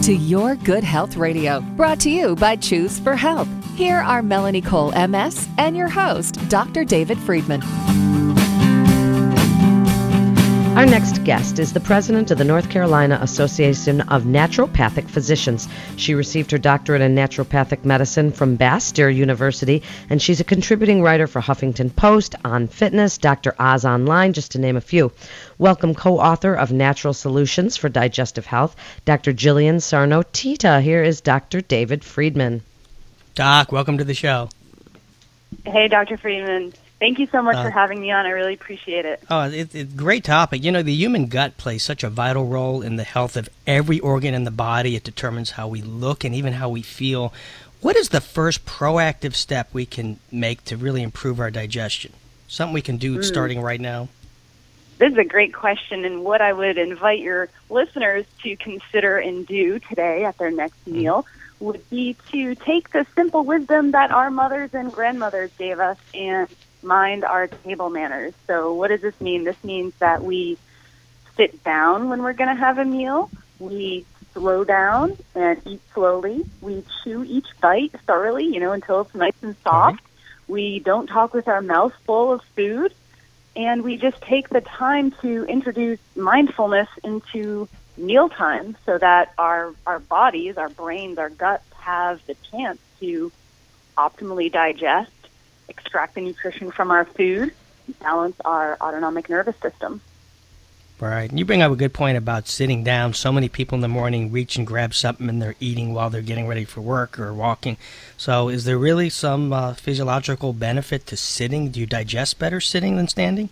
to Your Good Health Radio, brought to you by Choose for Health. Here are Melanie Cole, MS, and your host, Dr. David Friedman. Our next guest is the president of the North Carolina Association of Naturopathic Physicians. She received her doctorate in naturopathic medicine from Bastyr University, and she's a contributing writer for Huffington Post, On Fitness, Dr. Oz Online, just to name a few. Welcome co-author of Natural Solutions for Digestive Health, Dr. Jillian Sarno-Tita. Here is Dr. David Friedman. Doc, welcome to the show. Hey, Dr. Friedman. Thank you so much for having me on. I really appreciate it. Oh, it's a great topic. You know, the human gut plays such a vital role in the health of every organ in the body. It determines how we look and even how we feel. What is the first proactive step we can make to really improve our digestion? Something we can do starting right now? This is a great question, and what I would invite your listeners to consider and do today at their next meal would be to take the simple wisdom that our mothers and grandmothers gave us and mind our table manners. So what does this mean? This means that we sit down when we're going to have a meal. We slow down and eat slowly. We chew each bite thoroughly, until it's nice and soft. We don't talk with our mouth full of food. And we just take the time to introduce mindfulness into mealtime so that our bodies, our brains, our guts have the chance to optimally digest, extract the nutrition from our food, balance our autonomic nervous system. Right. You bring up a good point about sitting down. So many people in the morning reach and grab something and they're eating while they're getting ready for work or walking. So is there really some physiological benefit to sitting? Do you digest better sitting than standing?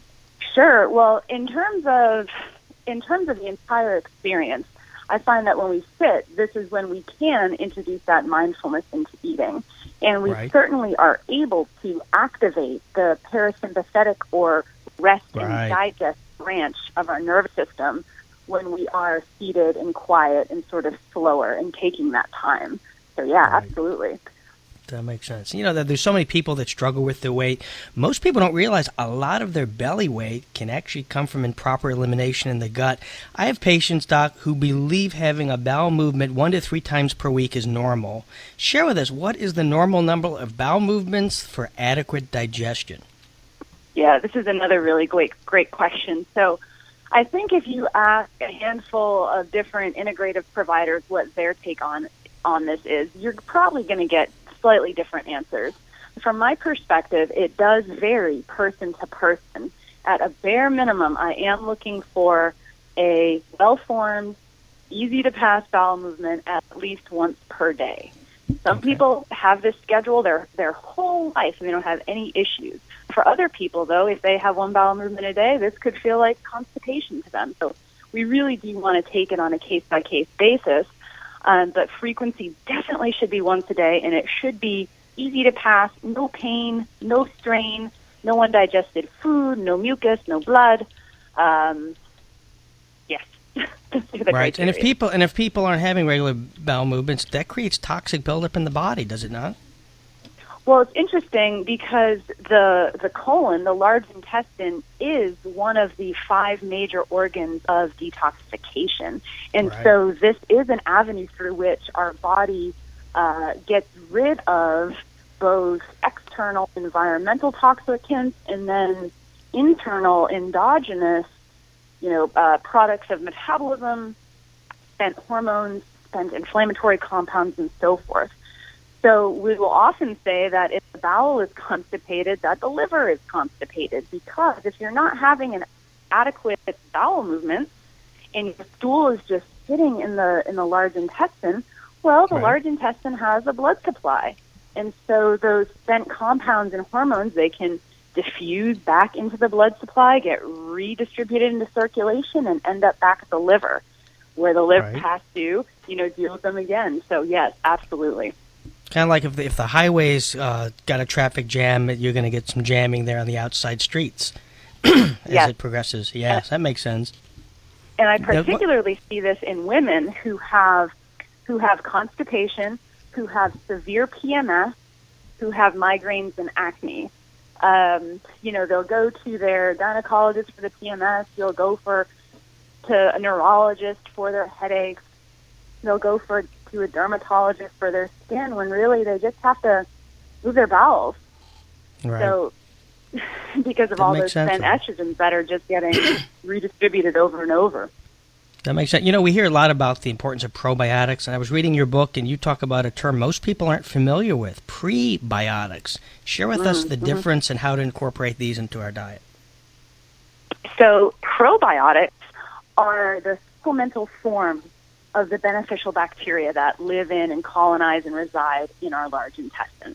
Sure. Well, in terms of the entire experience, I find that when we sit, this is when we can introduce that mindfulness into eating. And we certainly are able to activate the parasympathetic or rest and digest branch of our nervous system when we are seated and quiet and sort of slower and taking that time. So, yeah, absolutely. That makes sense. You know, there's so many people that struggle with their weight. Most people don't realize a lot of their belly weight can actually come from improper elimination in the gut. I have patients, Doc, who believe having a bowel movement 1 to 3 times per week is normal. Share with us, what is the normal number of bowel movements for adequate digestion? Yeah, this is another really great question. So I think if you ask a handful of different integrative providers what their take on this is, you're probably going to get slightly different answers. From my perspective, it does vary person to person. At a bare minimum, I am looking for a well-formed, easy-to-pass bowel movement at least once per day. Some people have this schedule their whole life and they don't have any issues. For other people, though, if they have one bowel movement a day, this could feel like constipation to them. So we really do want to take it on a case-by-case basis. But frequency definitely should be once a day, and it should be easy to pass, no pain, no strain, no undigested food, no mucus, no blood. Yes. Right. And if people aren't having regular bowel movements, that creates toxic buildup in the body, does it not? Well, it's interesting because the colon, the large intestine, is one of the 5 major organs of detoxification. And so this is an avenue through which our body gets rid of both external environmental toxicants and then internal endogenous, products of metabolism, spent hormones, spent inflammatory compounds, and so forth. So we will often say that if the bowel is constipated, that the liver is constipated, because if you're not having an adequate bowel movement and your stool is just sitting in the large intestine, well, the large intestine has a blood supply. And so those spent compounds and hormones, they can diffuse back into the blood supply, get redistributed into circulation, and end up back at the liver, where the liver has to, deal with them again. So, yes, absolutely. Kind of like if the highway's got a traffic jam, you're going to get some jamming there on the outside streets as it progresses. Yes, that makes sense. And I particularly see this in women who have constipation, who have severe PMS, who have migraines and acne. They'll go to their gynecologist for the PMS. You'll go to a neurologist for their headaches. they'll go to a dermatologist for their skin when really they just have to move their bowels. Right. So because of all those spent estrogens that are just getting redistributed over and over. That makes sense. We hear a lot about the importance of probiotics, and I was reading your book, and you talk about a term most people aren't familiar with, prebiotics. Share with us the difference and how to incorporate these into our diet. So probiotics are the supplemental form of the beneficial bacteria that live in and colonize and reside in our large intestine.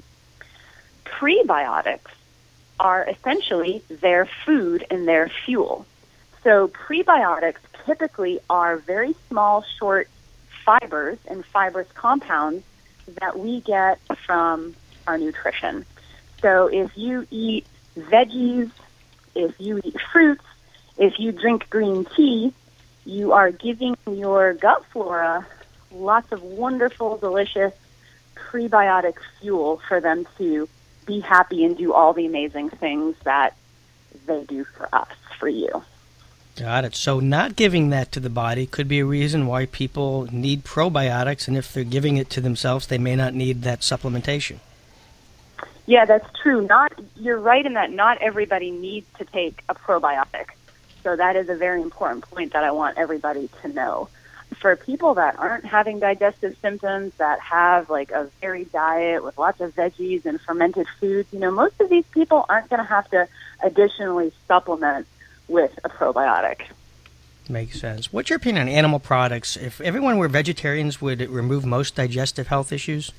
Prebiotics are essentially their food and their fuel. So prebiotics typically are very small, short fibers and fibrous compounds that we get from our nutrition. So if you eat veggies, if you eat fruits, if you drink green tea, you are giving your gut flora lots of wonderful, delicious prebiotic fuel for them to be happy and do all the amazing things that they do for us, for you. Got it. So not giving that to the body could be a reason why people need probiotics, and if they're giving it to themselves, they may not need that supplementation. Yeah, that's true. You're right in that not everybody needs to take a probiotic. So that is a very important point that I want everybody to know. For people that aren't having digestive symptoms, that have like a varied diet with lots of veggies and fermented foods, most of these people aren't going to have to additionally supplement with a probiotic. Makes sense. What's your opinion on animal products? If everyone were vegetarians, would it remove most digestive health issues?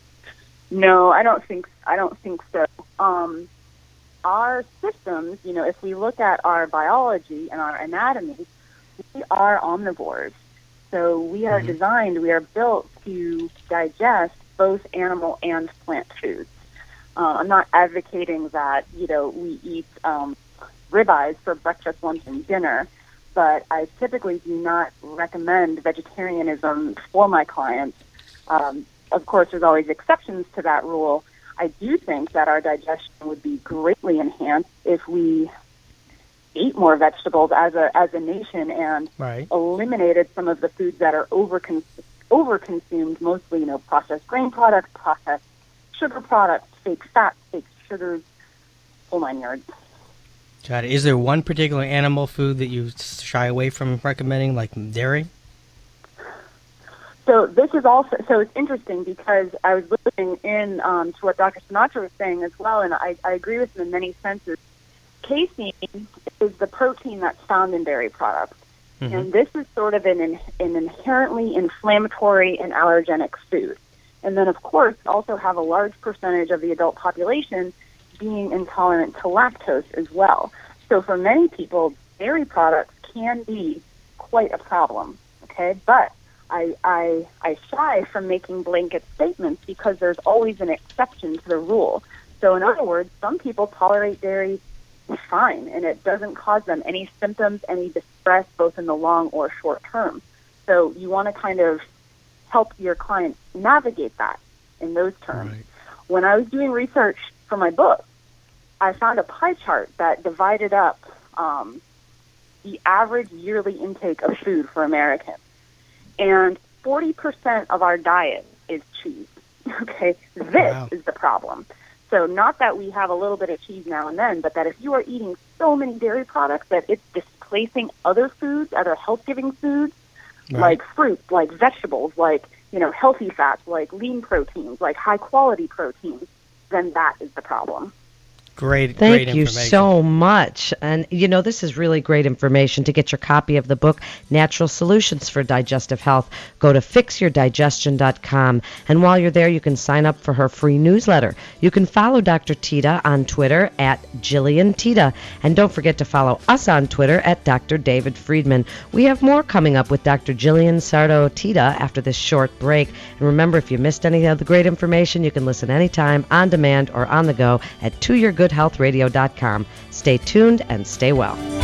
No, I don't think so. Our systems, if we look at our biology and our anatomy, we are omnivores. So we are designed, we are built to digest both animal and plant foods. I'm not advocating that, we eat ribeyes for breakfast, lunch, and dinner, but I typically do not recommend vegetarianism for my clients. Of course, there's always exceptions to that rule. I do think that our digestion would be greatly enhanced if we ate more vegetables as a nation and eliminated some of the foods that are overconsumed, mostly, processed grain products, processed sugar products, fake fats, fake sugars, whole 9 yards. Got it. Is there one particular animal food that you shy away from recommending, like dairy? So this is it's interesting because I was listening in to what Dr. Sinatra was saying as well, and I agree with him in many senses. Casein is the protein that's found in dairy products, and this is sort of an inherently inflammatory and allergenic food. And then, of course, also have a large percentage of the adult population being intolerant to lactose as well. So for many people, dairy products can be quite a problem, okay? But I shy from making blanket statements because there's always an exception to the rule. So in other words, some people tolerate dairy fine, and it doesn't cause them any symptoms, any distress, both in the long or short term. So you want to kind of help your client navigate that in those terms. Right. When I was doing research for my book, I found a pie chart that divided up the average yearly intake of food for Americans. And 40% of our diet is cheese. Okay, this is the problem. So not that we have a little bit of cheese now and then, but that if you are eating so many dairy products that it's displacing other foods, other health-giving foods, like fruits, like vegetables, like, healthy fats, like lean proteins, like high-quality proteins, then that is the problem. Great Thank you so much. And, this is really great information. To get your copy of the book, Natural Solutions for Digestive Health, go to fixyourdigestion.com. And while you're there, you can sign up for her free newsletter. You can follow Dr. Tita on Twitter at Jillian Tita. And don't forget to follow us on Twitter at Dr. David Friedman. We have more coming up with Dr. Jillian Sardo Tita after this short break. And remember, if you missed any of the great information, you can listen anytime, on demand or on the go at toyourgoodhealthradio.com. Stay tuned and stay well.